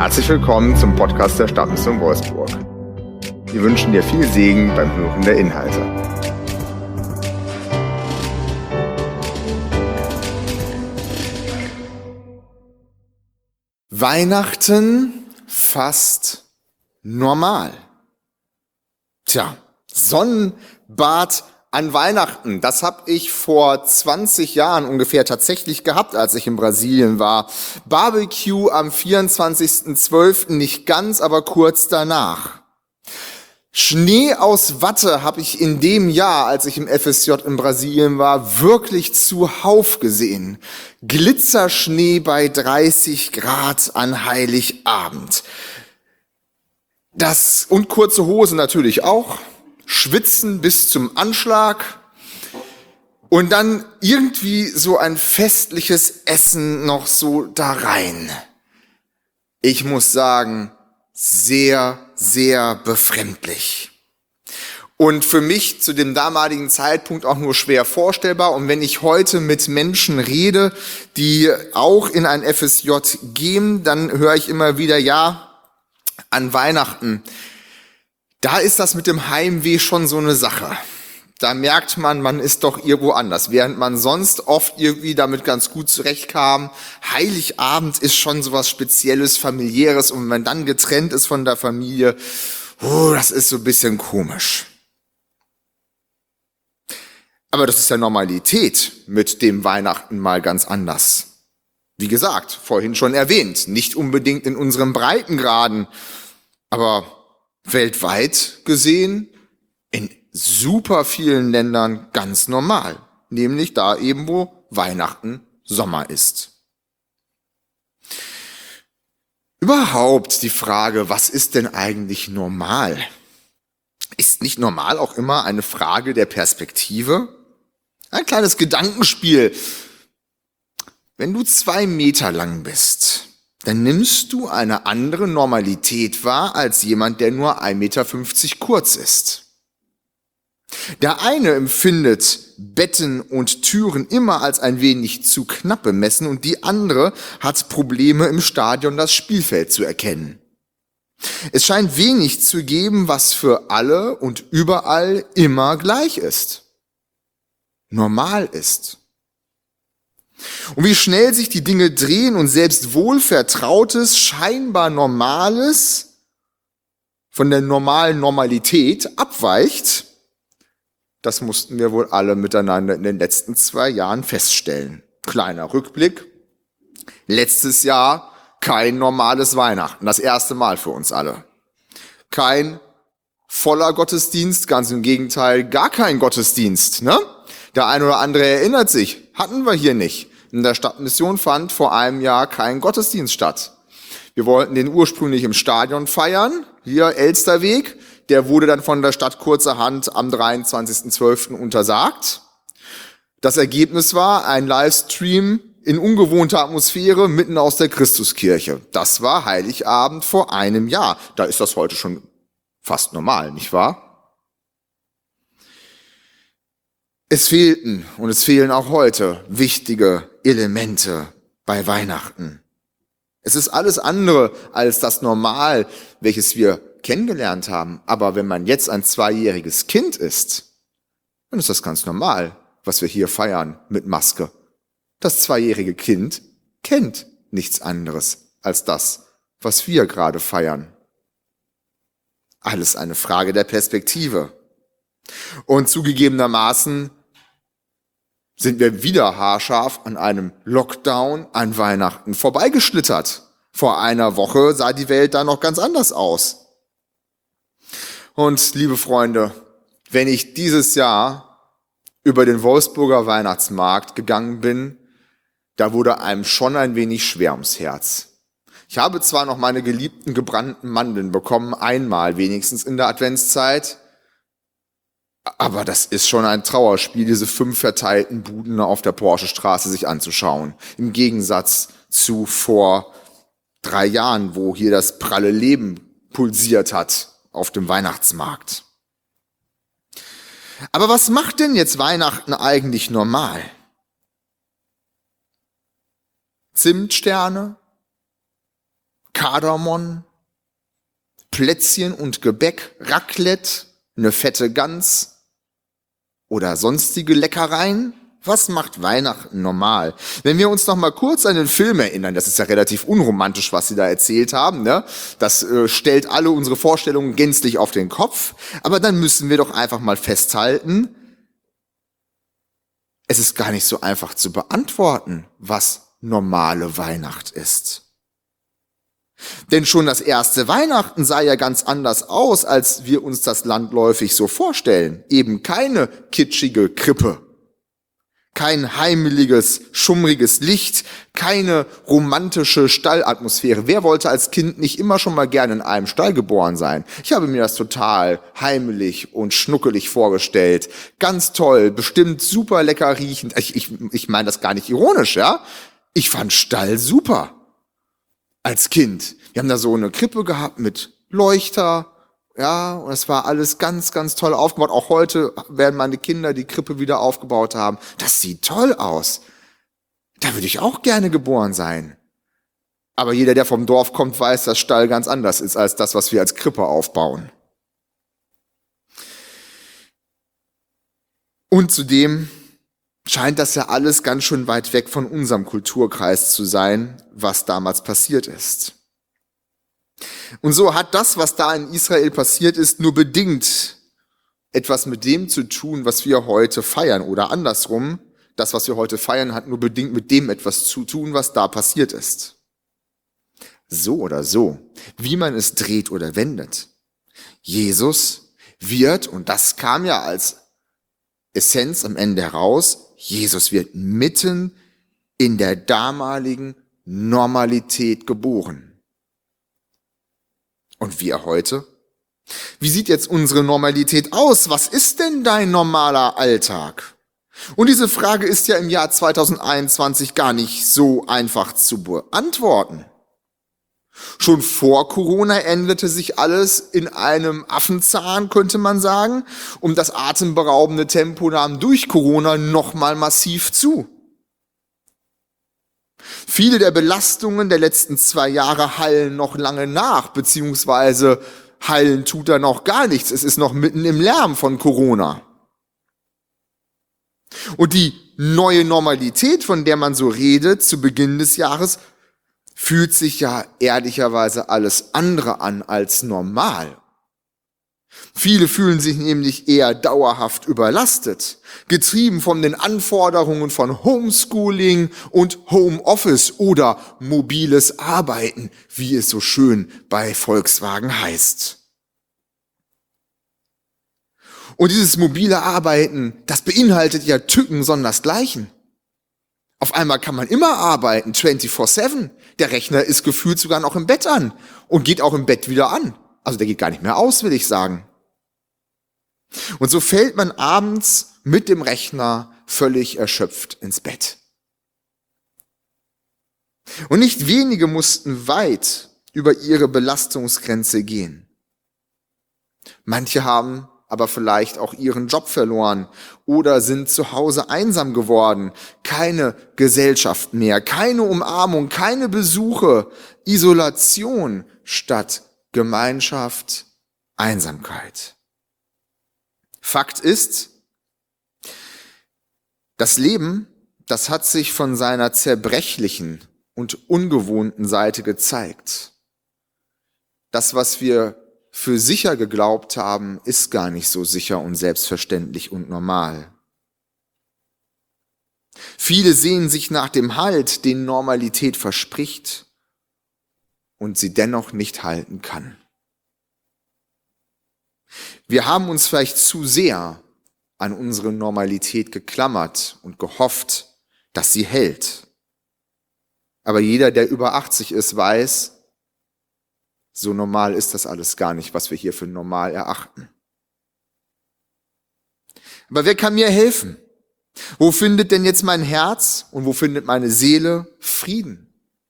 Herzlich willkommen zum Podcast der Stadtmission Wolfsburg. Wir wünschen dir viel Segen beim Hören der Inhalte. Weihnachten fast normal. Tja, Sonnenbad an Weihnachten, das habe ich vor 20 Jahren ungefähr tatsächlich gehabt, als ich in Brasilien war. Barbecue am 24.12. nicht ganz, aber kurz danach. Schnee aus Watte habe ich in dem Jahr, als ich im FSJ in Brasilien war, wirklich zuhauf gesehen. Glitzerschnee bei 30 Grad an Heiligabend. Und kurze Hosen natürlich auch. Schwitzen bis zum Anschlag und dann irgendwie so ein festliches Essen noch so da rein. Ich muss sagen, sehr, sehr befremdlich. Und für mich zu dem damaligen Zeitpunkt auch nur schwer vorstellbar. Und wenn ich heute mit Menschen rede, die auch in ein FSJ gehen, dann höre ich immer wieder, ja, an Weihnachten, da ist das mit dem Heimweh schon so eine Sache. Da merkt man ist doch irgendwo anders. Während man sonst oft irgendwie damit ganz gut zurechtkam, Heiligabend ist schon sowas Spezielles, Familiäres. Und wenn man dann getrennt ist von der Familie, das ist so ein bisschen komisch. Aber das ist ja Normalität mit dem Weihnachten mal ganz anders. Wie gesagt, vorhin schon erwähnt, nicht unbedingt in unseren Breitengraden, aber weltweit gesehen in super vielen Ländern ganz normal, nämlich da eben, wo Weihnachten Sommer ist. Überhaupt die Frage, was ist denn eigentlich normal? Ist nicht normal auch immer eine Frage der Perspektive? Ein kleines Gedankenspiel. Wenn du 2 Meter lang bist, dann nimmst du eine andere Normalität wahr als jemand, der nur 1,50 Meter kurz ist. Der eine empfindet Betten und Türen immer als ein wenig zu knapp bemessen und die andere hat Probleme im Stadion das Spielfeld zu erkennen. Es scheint wenig zu geben, was für alle und überall immer gleich ist, normal ist. Und wie schnell sich die Dinge drehen und selbst Wohlvertrautes, scheinbar Normales von der normalen Normalität abweicht, das mussten wir wohl alle miteinander in den letzten 2 Jahren feststellen. Kleiner Rückblick. Letztes Jahr kein normales Weihnachten, das erste Mal für uns alle. Kein voller Gottesdienst, ganz im Gegenteil, gar kein Gottesdienst, ne? Der ein oder andere erinnert sich, hatten wir hier nicht. In der Stadtmission fand vor einem Jahr kein Gottesdienst statt. Wir wollten den ursprünglich im Stadion feiern, hier Elsterweg. Der wurde dann von der Stadt kurzerhand am 23.12. untersagt. Das Ergebnis war ein Livestream in ungewohnter Atmosphäre mitten aus der Christuskirche. Das war Heiligabend vor einem Jahr. Da ist das heute schon fast normal, nicht wahr? Es fehlten und es fehlen auch heute wichtige Elemente bei Weihnachten. Es ist alles andere als das Normal, welches wir kennengelernt haben. Aber wenn man jetzt ein 2-jähriges Kind ist, dann ist das ganz normal, was wir hier feiern mit Maske. Das 2-jährige Kind kennt nichts anderes als das, was wir gerade feiern. Alles eine Frage der Perspektive. Und zugegebenermaßen sind wir wieder haarscharf an einem Lockdown an Weihnachten vorbeigeschlittert. Vor einer Woche sah die Welt da noch ganz anders aus. Und liebe Freunde, wenn ich dieses Jahr über den Wolfsburger Weihnachtsmarkt gegangen bin, da wurde einem schon ein wenig schwer ums Herz. Ich habe zwar noch meine geliebten gebrannten Mandeln bekommen, einmal wenigstens in der Adventszeit, aber das ist schon ein Trauerspiel, diese 5 verteilten Buden auf der Porschestraße sich anzuschauen. Im Gegensatz zu vor 3 Jahren, wo hier das pralle Leben pulsiert hat auf dem Weihnachtsmarkt. Aber was macht denn jetzt Weihnachten eigentlich normal? Zimtsterne? Kardamom, Plätzchen und Gebäck, Raclette, eine fette Gans oder sonstige Leckereien? Was macht Weihnachten normal? Wenn wir uns noch mal kurz an den Film erinnern, das ist ja relativ unromantisch, was sie da erzählt haben, ne? Das stellt alle unsere Vorstellungen gänzlich auf den Kopf. Aber dann müssen wir doch einfach mal festhalten, es ist gar nicht so einfach zu beantworten, was normale Weihnacht ist. Denn schon das erste Weihnachten sah ja ganz anders aus, als wir uns das landläufig so vorstellen. Eben keine kitschige Krippe. Kein heimeliges, schummriges Licht, keine romantische Stallatmosphäre. Wer wollte als Kind nicht immer schon mal gerne in einem Stall geboren sein? Ich habe mir das total heimelig und schnuckelig vorgestellt. Ganz toll, bestimmt super lecker riechend. Ich meine das gar nicht ironisch, ja? Ich fand Stall super. Als Kind. Wir haben da so eine Krippe gehabt mit Leuchter. Ja, und es war alles ganz, ganz toll aufgebaut. Auch heute werden meine Kinder die Krippe wieder aufgebaut haben. Das sieht toll aus. Da würde ich auch gerne geboren sein. Aber jeder, der vom Dorf kommt, weiß, dass Stall ganz anders ist als das, was wir als Krippe aufbauen. Und zudem scheint das ja alles ganz schön weit weg von unserem Kulturkreis zu sein, was damals passiert ist. Und so hat das, was da in Israel passiert ist, nur bedingt etwas mit dem zu tun, was wir heute feiern. Oder andersrum, das, was wir heute feiern, hat nur bedingt mit dem etwas zu tun, was da passiert ist. So oder so, wie man es dreht oder wendet. Jesus wird, und das kam ja als Essenz am Ende heraus, Jesus wird mitten in der damaligen Normalität geboren. Und wir heute? Wie sieht jetzt unsere Normalität aus? Was ist denn dein normaler Alltag? Und diese Frage ist ja im Jahr 2021 gar nicht so einfach zu beantworten. Schon vor Corona änderte sich alles in einem Affenzahn, könnte man sagen, und das atemberaubende Tempo nahm durch Corona nochmal massiv zu. Viele der Belastungen der letzten 2 Jahre hallen noch lange nach, beziehungsweise heilen tut da noch gar nichts. Es ist noch mitten im Lärm von Corona. Und die neue Normalität, von der man so redet, zu Beginn des Jahres, fühlt sich ja ehrlicherweise alles andere an als normal. Viele fühlen sich nämlich eher dauerhaft überlastet, getrieben von den Anforderungen von Homeschooling und Homeoffice oder mobiles Arbeiten, wie es so schön bei Volkswagen heißt. Und dieses mobile Arbeiten, das beinhaltet ja Tücken sondersgleichen. Auf einmal kann man immer arbeiten, 24/7. Der Rechner ist gefühlt sogar noch im Bett an und geht auch im Bett wieder an. Also der geht gar nicht mehr aus, will ich sagen. Und so fällt man abends mit dem Rechner völlig erschöpft ins Bett. Und nicht wenige mussten weit über ihre Belastungsgrenze gehen. Manche haben aber vielleicht auch ihren Job verloren oder sind zu Hause einsam geworden. Keine Gesellschaft mehr, keine Umarmung, keine Besuche, Isolation statt Gemeinschaft, Einsamkeit. Fakt ist, das Leben, das hat sich von seiner zerbrechlichen und ungewohnten Seite gezeigt. Das, was wir für sicher geglaubt haben, ist gar nicht so sicher und selbstverständlich und normal. Viele sehen sich nach dem Halt, den Normalität verspricht und sie dennoch nicht halten kann. Wir haben uns vielleicht zu sehr an unsere Normalität geklammert und gehofft, dass sie hält. Aber jeder, der über 80 ist, weiß, so normal ist das alles gar nicht, was wir hier für normal erachten. Aber wer kann mir helfen? Wo findet denn jetzt mein Herz und wo findet meine Seele Frieden?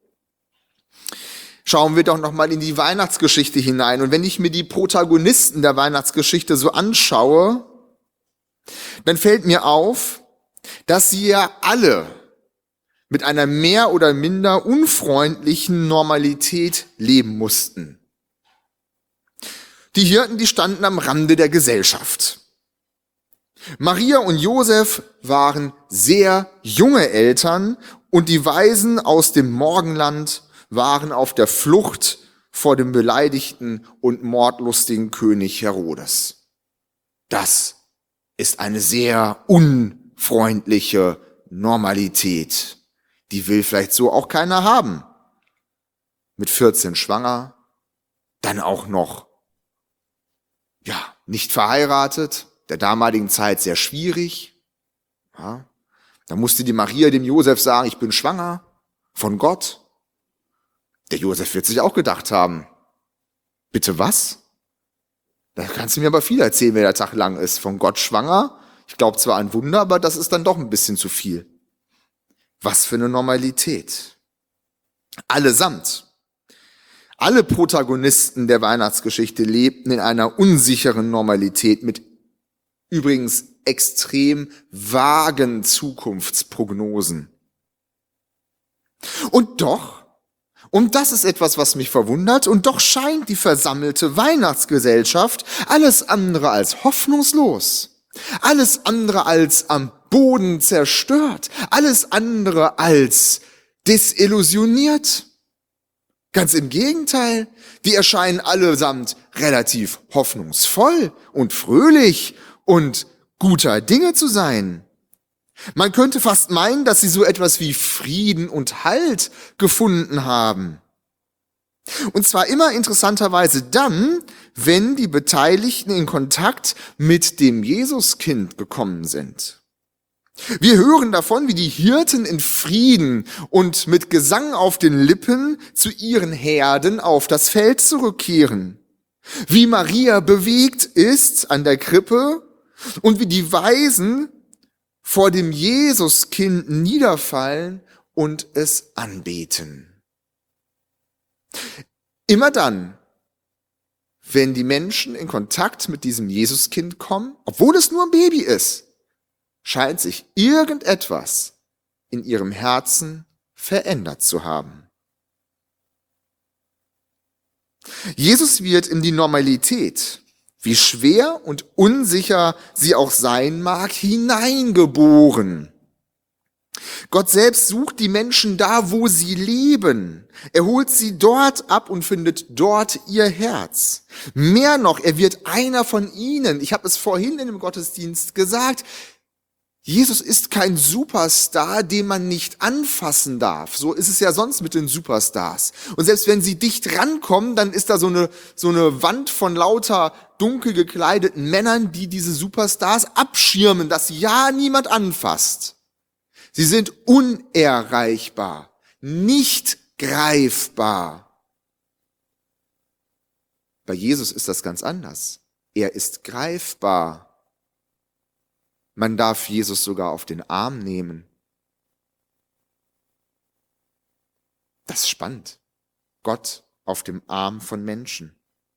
Schauen wir doch noch mal in die Weihnachtsgeschichte hinein. Und wenn ich mir die Protagonisten der Weihnachtsgeschichte so anschaue, dann fällt mir auf, dass sie ja alle mit einer mehr oder minder unfreundlichen Normalität leben mussten. Die Hirten, die standen am Rande der Gesellschaft. Maria und Josef waren sehr junge Eltern und die Weisen aus dem Morgenland waren auf der Flucht vor dem beleidigten und mordlustigen König Herodes. Das ist eine sehr unfreundliche Normalität. Die will vielleicht so auch keiner haben. Mit 14 schwanger, dann auch noch, nicht verheiratet, der damaligen Zeit sehr schwierig. Ja, da musste die Maria dem Josef sagen, ich bin schwanger von Gott. Der Josef wird sich auch gedacht haben, bitte was? Da kannst du mir aber viel erzählen, wenn der Tag lang ist. Von Gott schwanger? Ich glaube zwar an Wunder, aber das ist dann doch ein bisschen zu viel. Was für eine Normalität. Allesamt. Alle Protagonisten der Weihnachtsgeschichte lebten in einer unsicheren Normalität mit übrigens extrem vagen Zukunftsprognosen. Und doch, und das ist etwas, was mich verwundert, und doch scheint die versammelte Weihnachtsgesellschaft alles andere als hoffnungslos, alles andere als am Boden zerstört, alles andere als desillusioniert. Ganz im Gegenteil, die erscheinen allesamt relativ hoffnungsvoll und fröhlich und guter Dinge zu sein. Man könnte fast meinen, dass sie so etwas wie Frieden und Halt gefunden haben. Und zwar immer interessanterweise dann, wenn die Beteiligten in Kontakt mit dem Jesuskind gekommen sind. Wir hören davon, wie die Hirten in Frieden und mit Gesang auf den Lippen zu ihren Herden auf das Feld zurückkehren. Wie Maria bewegt ist an der Krippe und wie die Weisen vor dem Jesuskind niederfallen und es anbeten. Immer dann, wenn die Menschen in Kontakt mit diesem Jesuskind kommen, obwohl es nur ein Baby ist, scheint sich irgendetwas in ihrem Herzen verändert zu haben. Jesus wird in die Normalität, wie schwer und unsicher sie auch sein mag, hineingeboren. Gott selbst sucht die Menschen da, wo sie leben. Er holt sie dort ab und findet dort ihr Herz. Mehr noch, er wird einer von ihnen. Ich habe es vorhin in dem Gottesdienst gesagt, Jesus ist kein Superstar, den man nicht anfassen darf. So ist es ja sonst mit den Superstars. Und selbst wenn sie dicht rankommen, dann ist da so eine Wand von lauter dunkel gekleideten Männern, die diese Superstars abschirmen, dass ja niemand anfasst. Sie sind unerreichbar, nicht greifbar. Bei Jesus ist das ganz anders. Er ist greifbar. Man darf Jesus sogar auf den Arm nehmen. Das ist spannend. Gott auf dem Arm von Menschen.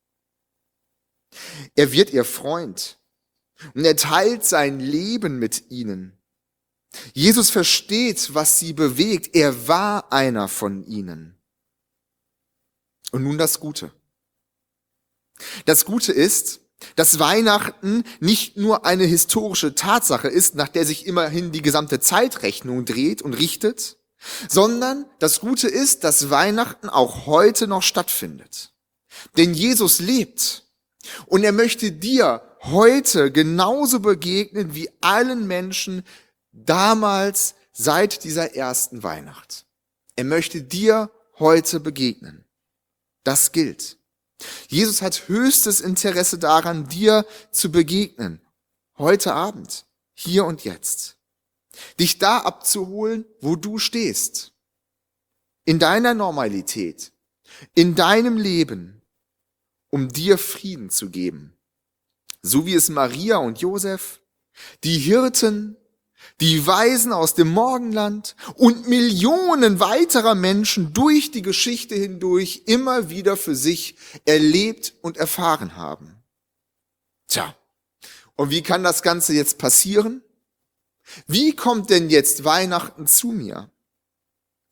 Er wird ihr Freund und er teilt sein Leben mit ihnen. Jesus versteht, was sie bewegt. Er war einer von ihnen. Und nun das Gute. Das Gute ist, dass Weihnachten nicht nur eine historische Tatsache ist, nach der sich immerhin die gesamte Zeitrechnung dreht und richtet, sondern das Gute ist, dass Weihnachten auch heute noch stattfindet. Denn Jesus lebt und er möchte dir heute genauso begegnen wie allen Menschen damals seit dieser ersten Weihnacht. Er möchte dir heute begegnen. Das gilt. Jesus hat höchstes Interesse daran, dir zu begegnen. Heute Abend, hier und jetzt. Dich da abzuholen, wo du stehst. In deiner Normalität, in deinem Leben, um dir Frieden zu geben. So wie es Maria und Josef, die Hirten, die Weisen aus dem Morgenland und Millionen weiterer Menschen durch die Geschichte hindurch immer wieder für sich erlebt und erfahren haben. Tja, und wie kann das Ganze jetzt passieren? Wie kommt denn jetzt Weihnachten zu mir?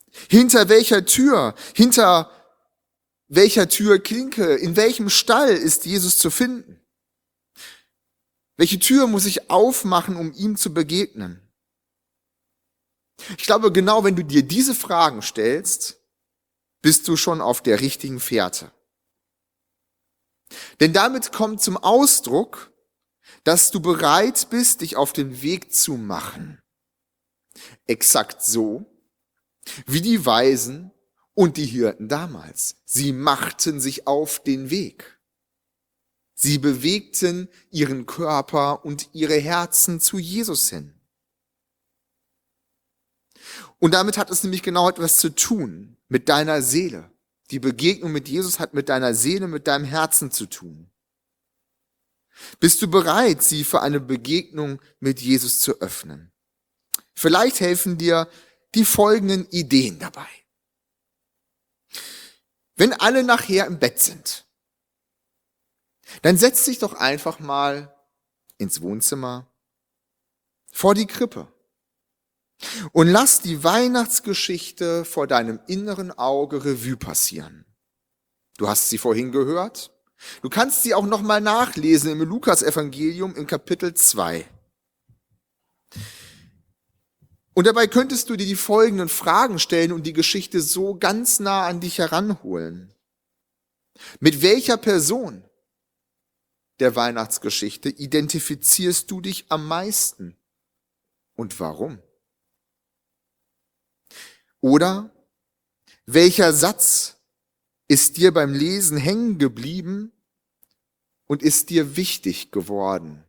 Hinter welcher Tür? Hinter welcher Türklinke? In welchem Stall ist Jesus zu finden? Welche Tür muss ich aufmachen, um ihm zu begegnen? Ich glaube, genau wenn du dir diese Fragen stellst, bist du schon auf der richtigen Fährte. Denn damit kommt zum Ausdruck, dass du bereit bist, dich auf den Weg zu machen. Exakt so, wie die Weisen und die Hirten damals. Sie machten sich auf den Weg. Sie bewegten ihren Körper und ihre Herzen zu Jesus hin. Und damit hat es nämlich genau etwas zu tun mit deiner Seele. Die Begegnung mit Jesus hat mit deiner Seele, mit deinem Herzen zu tun. Bist du bereit, sie für eine Begegnung mit Jesus zu öffnen? Vielleicht helfen dir die folgenden Ideen dabei. Wenn alle nachher im Bett sind, dann setz dich doch einfach mal ins Wohnzimmer vor die Krippe und lass die Weihnachtsgeschichte vor deinem inneren Auge Revue passieren. Du hast sie vorhin gehört. Du kannst sie auch nochmal nachlesen im Lukas-Evangelium im Kapitel 2. Und dabei könntest du dir die folgenden Fragen stellen und die Geschichte so ganz nah an dich heranholen. Mit welcher Person der Weihnachtsgeschichte identifizierst du dich am meisten? Und warum? Oder welcher Satz ist dir beim Lesen hängen geblieben und ist dir wichtig geworden?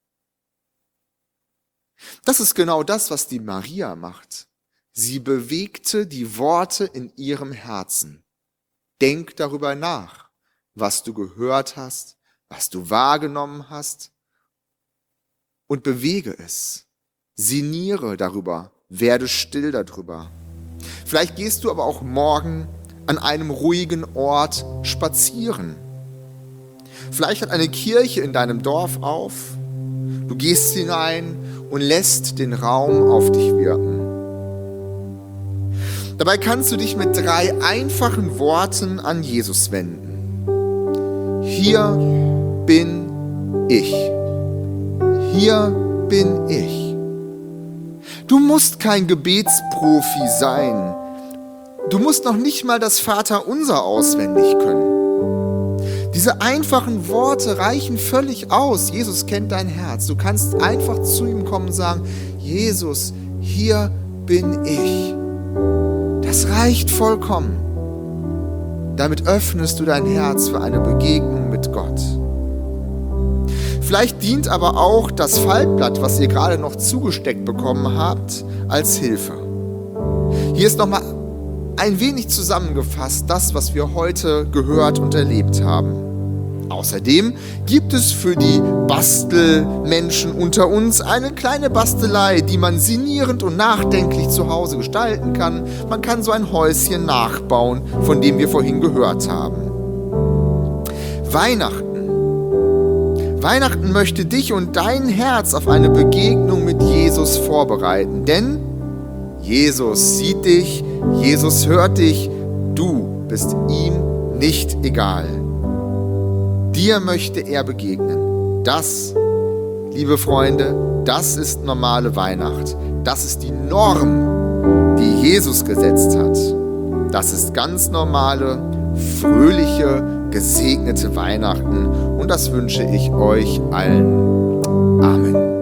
Das ist genau das, was die Maria macht. Sie bewegte die Worte in ihrem Herzen. Denk darüber nach, was du gehört hast, was du wahrgenommen hast und bewege es. Sinniere darüber, werde still darüber. Vielleicht gehst du aber auch morgen an einem ruhigen Ort spazieren. Vielleicht hat eine Kirche in deinem Dorf auf. Du gehst hinein und lässt den Raum auf dich wirken. Dabei kannst du dich mit 3 einfachen Worten an Jesus wenden. Hier bin ich. Hier bin ich. Du musst kein Gebetsprofi sein. Du musst noch nicht mal das Vaterunser auswendig können. Diese einfachen Worte reichen völlig aus. Jesus kennt dein Herz. Du kannst einfach zu ihm kommen und sagen, Jesus, hier bin ich. Das reicht vollkommen. Damit öffnest du dein Herz für eine Begegnung mit Gott. Vielleicht dient aber auch das Faltblatt, was ihr gerade noch zugesteckt bekommen habt, als Hilfe. Hier ist nochmal ein wenig zusammengefasst, das, was wir heute gehört und erlebt haben. Außerdem gibt es für die Bastelmenschen unter uns eine kleine Bastelei, die man sinnierend und nachdenklich zu Hause gestalten kann. Man kann so ein Häuschen nachbauen, von dem wir vorhin gehört haben. Weihnachten möchte dich und dein Herz auf eine Begegnung mit Jesus vorbereiten, denn Jesus sieht dich, Jesus hört dich, du bist ihm nicht egal. Dir möchte er begegnen. Das, liebe Freunde, das ist normale Weihnacht. Das ist die Norm, die Jesus gesetzt hat. Das ist ganz normale, fröhliche, gesegnete Weihnachten. Und das wünsche ich euch allen. Amen.